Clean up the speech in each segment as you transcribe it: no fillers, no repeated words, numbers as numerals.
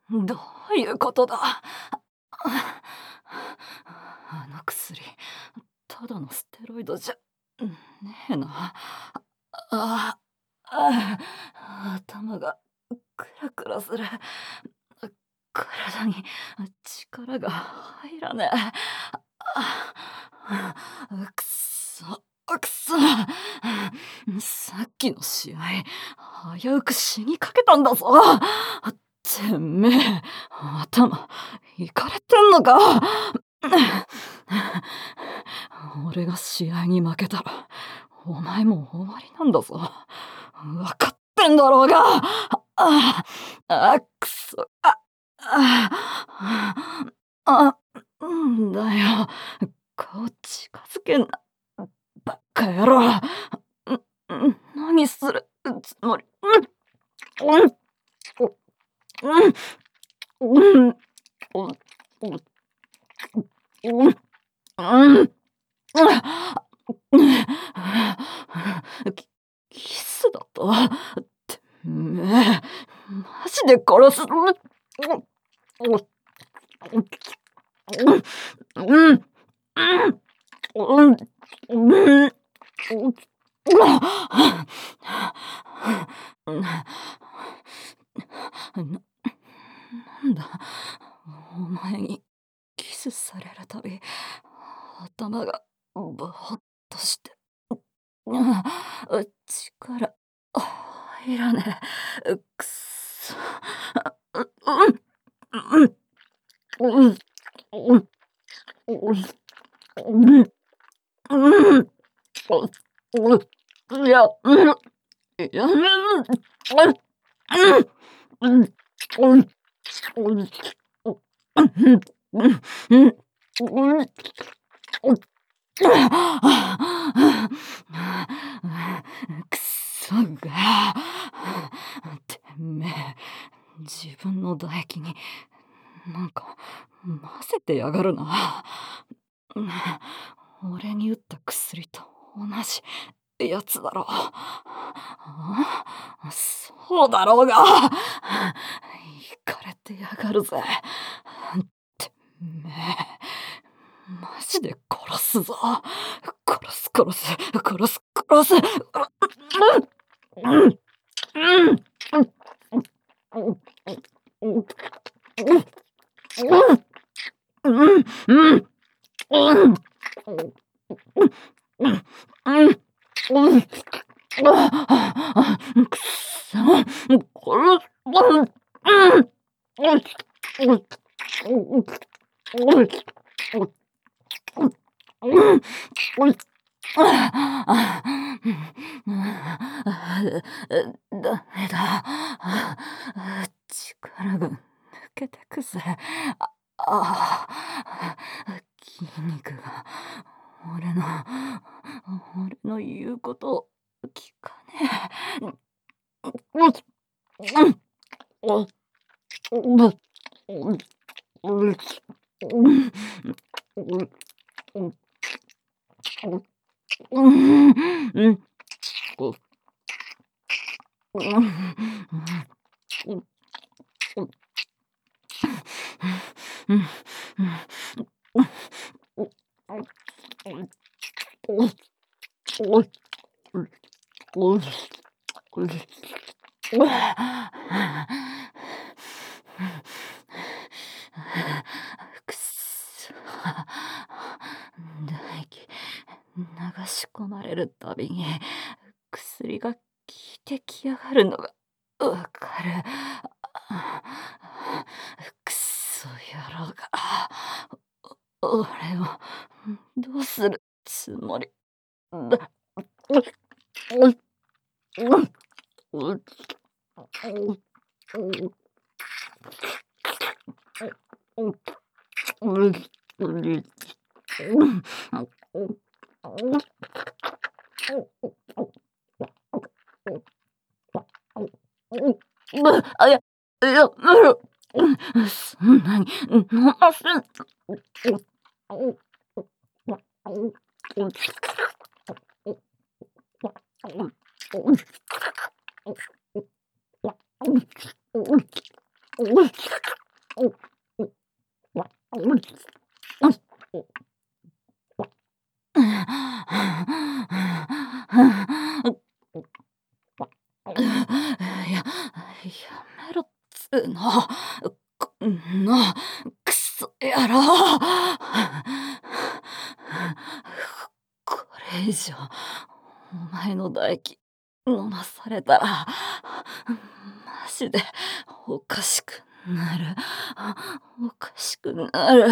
どういうことだ。あの薬、ただのステロイドじゃねえな。ああ、頭がクラクラする。体に力が入らねえ。くそ、くそ。さっきの試合、危うく死にかけたんだぞ。てめえ、頭、いかれてんのか。俺が試合に負けたら、お前も終わりなんだぞ。分かってんだろうが。くそ。んだよ。顔近づけんな。バカ野郎。何するつもり。キキスだと。てめえ、マジで殺す。なんだ、お前にキスされるたび、頭がぼーっとして、力入らねえ。くそ。やめろ。くそが。てめえ、自分の唾液になんか混ぜてやがるな。俺に打った薬と同じやつだろ。そうだろうが。いかれてやがるぜ。てめえ、マジで殺すぞ。殺す殺す殺す殺す。くそ、殺ダメだ。力が抜けてくぜ。筋肉が俺の俺の言うことを聞かねくそ。唾液流し込まれるたびに薬が効いてきやがるのがわかる。くそ野郎が。俺をどうするつもりだ。いや、そんなに飲ません。 やめろっつうの。こんなクソ野郎。これ以上お前の唾液飲まされたらマジでおかしくなる。おかしくなる。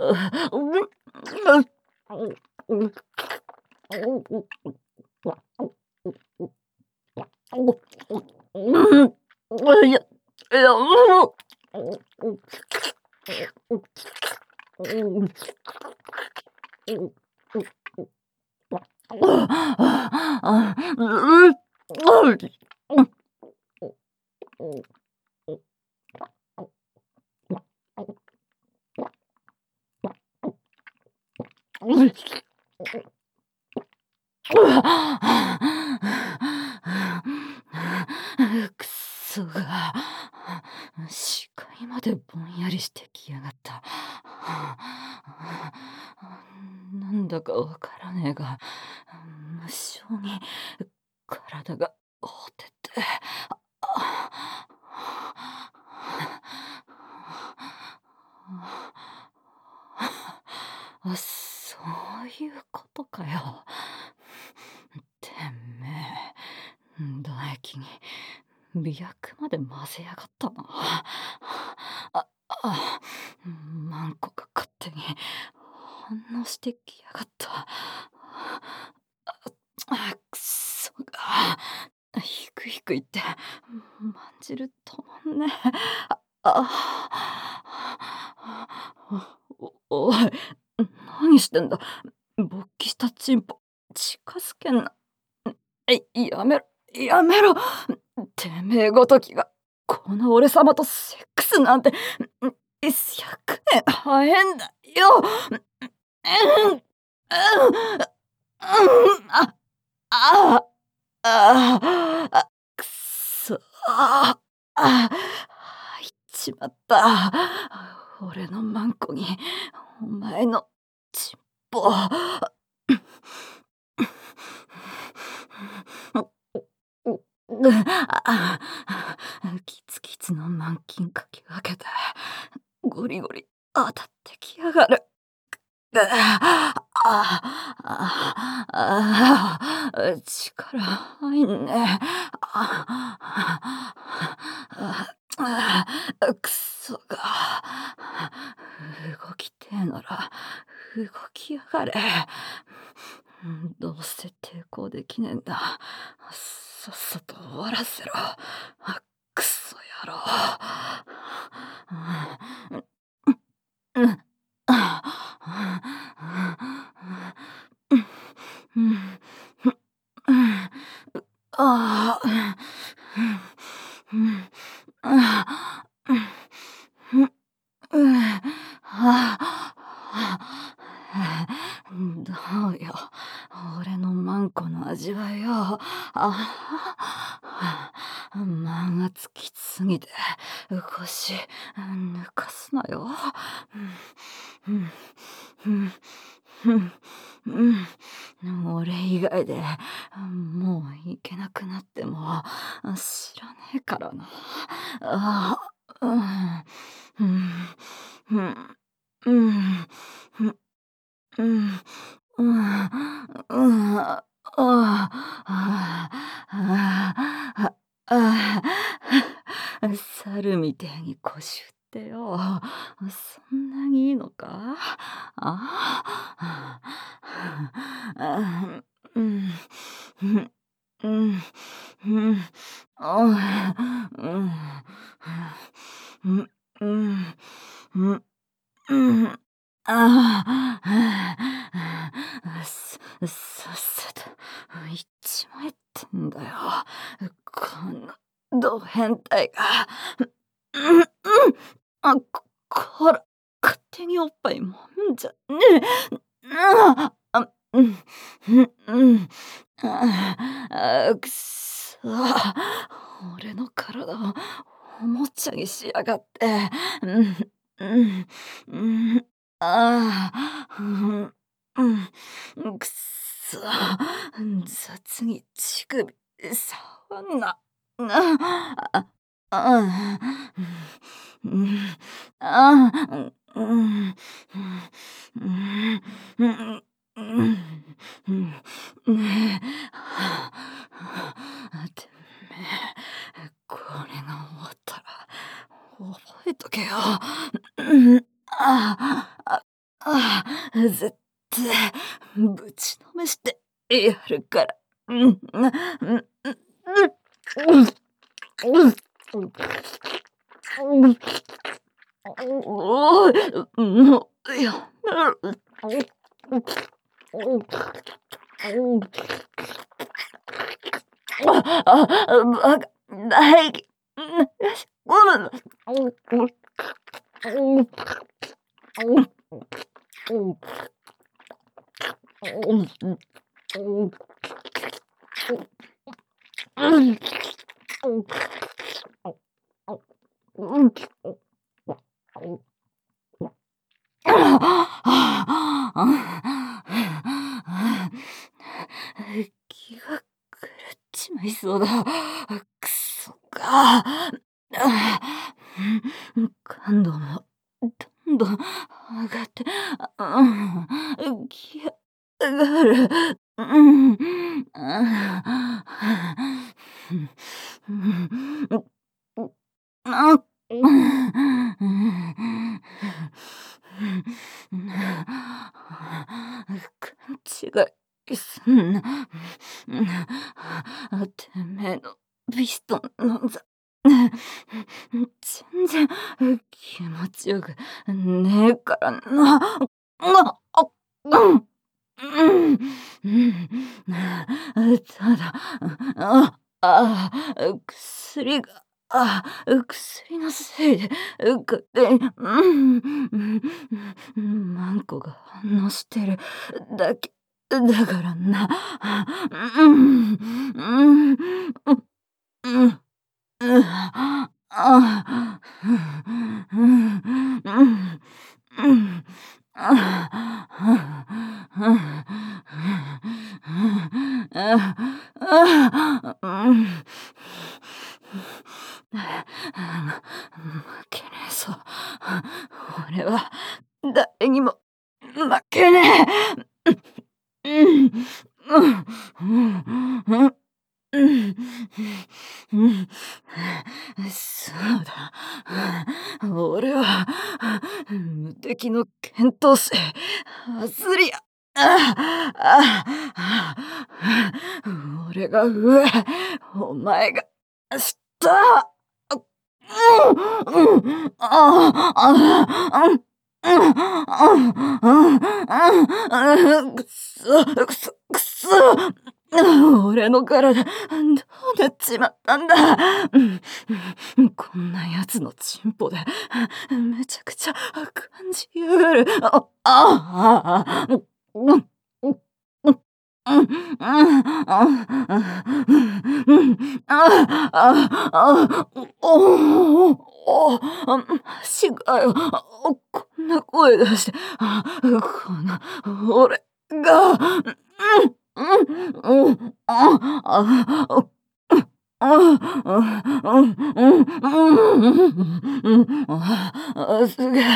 いや、もくそが、視界までぼんやりしてきやがった。なんだかわからねえが、無性に体がほてって。そういうことかよ。てめえ、唾液に媚薬まで混ぜやがったな。マンコが勝手に反応してきやがった。くそが。ひくひく言って、まんじる止まんねえ。おい、何してんだ。勃起したチンポ、近づけんな。やめろ、やめろ。てめえごときが、この俺様とセックスなんて、100年早えんだよ。うん、うん、あ、ああ、くそ。入っちまった。俺のマンコに、お前のチンポ。キツキツの満金かき分けて、ゴリゴリ当たってきやがる。力入んね。くそが。動きてえなら動きやがれ。どうせ抵抗できねえんだ。さっさと終わらせろ。くそ野郎。うん、うん、ああ、うん、ああ、うん、うん、どうよ、俺のマンコの味はよ。満圧きつすぎて腰抜かすなよ。うん、うん、うん、うん、俺以外でもう行けなくなっても知らねえからな。うん、うん、うん、うん、うん、うん、うん、うん、ああ、猿みてえに腰振ってよ。そんなにいいのか。うん、うん、うん、うん、うん、うん、うん、うん、うん。さっさと行っちまえってんだよ。このド変態が。うん、うん。こら、勝手におっぱい揉むんじゃねえ。うん、うん、うん。くそ。俺の体をおもちゃにしやがって。うん、うん、うん。うん、うん、くっそ、雑に乳首触んな。あ、あ、うん、あ、うん、うん、うん、うん、うん、ねえ、てめえ、これが終わったら覚えとけよ。うん、絶対ぶちのめしてやるから。うん、うん、うん、うん、うん、うん、もうやめろ。バカ、大気。よし、気が狂っちまいそうだ。くそが。感度もどんどん上がって、き上がる。うん。勘違いすんな。てめえのピストンなんざ全然気持ちよくねえからな。うん。うん。ただ、薬が、薬のせいで、勝手に、マンコが反応してるだけだからな。うん、うん、うん、うん、負けねえぞ。俺は誰にも負けねえ。うん、うん、うん、うん、うん、そうだ。俺は無敵の剣闘士アスリア。俺が上、お前が下。くそ、くそ、くそ。俺の体、どうなっちまったんだ。こんな奴のチンポで、めちゃくちゃ感じやがる。マジかよ。こんな声出して、この俺が、すげえ。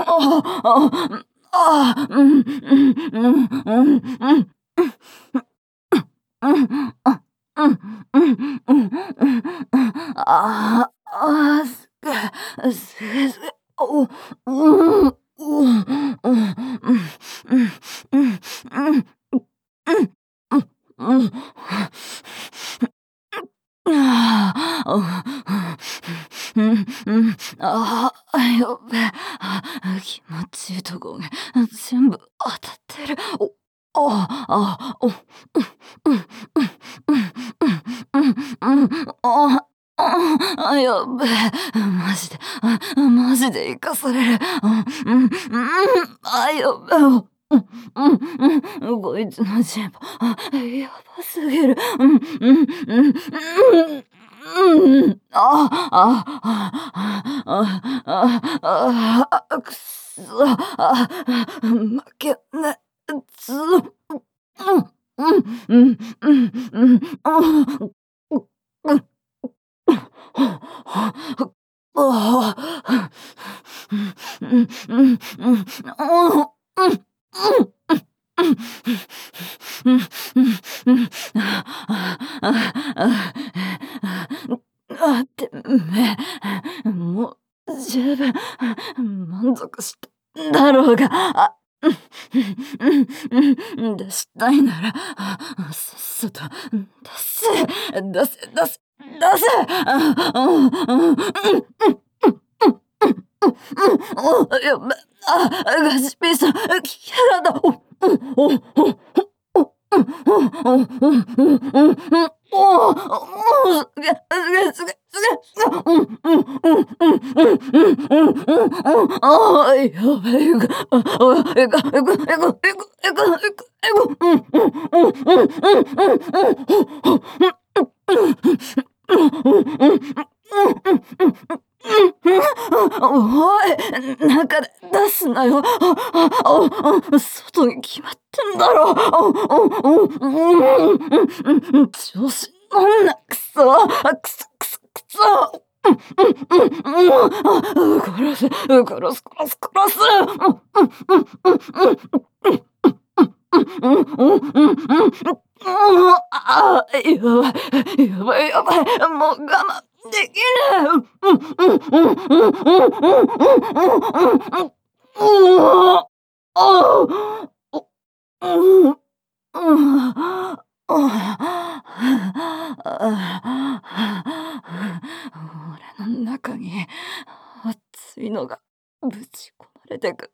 お、うん、うん、うん、うん、うん、うん。やっべ。気持ちいいとこが全部当たってる。やっべ。マジで、マジで生かされる。やっべ。こいつのジェボ、やばすぎる。くそ、負けね、つ、 うん、うん、うん、ああ、ああ、うん、うん、うん、ああ、うん、うん。うん、うん、うん、ああ、ああ、ああ、てめもう十分満足しただろうが、出したいなら、さっさと出せ、やば、ガチピーさん、キャラだ、おい、中で出すなよ。外に決まってんだろ。調子乗んな、くそ、くそくそくそ。殺す、殺す、殺す、殺す。やばい、やばい、もう我慢できない。俺の中に熱いのがぶち込まれてく。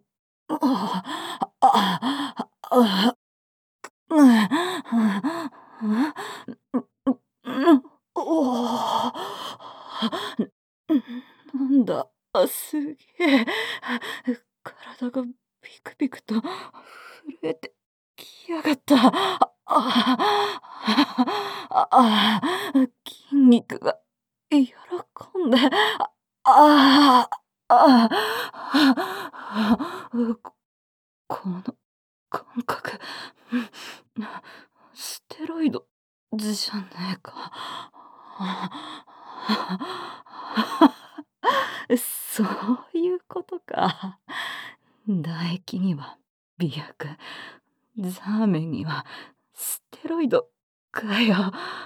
なんだ、すげえ。体がピクピクと震えてきやがった。筋肉が喜んで、ああ、ここの感覚、ステロイドじゃねえか。そういうことか。唾液には美薬、ザーメンにはステロイドかよ。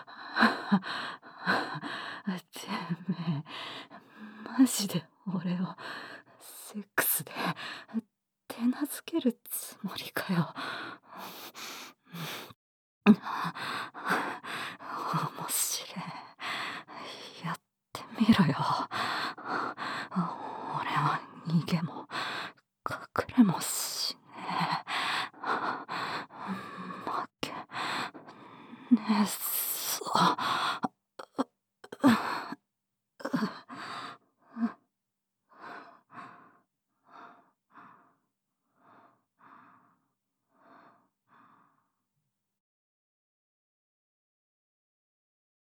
てめえ、マジで俺をセックスで手なずけるつもりかよ。面白い。やってみろよ。俺は逃げも隠れもし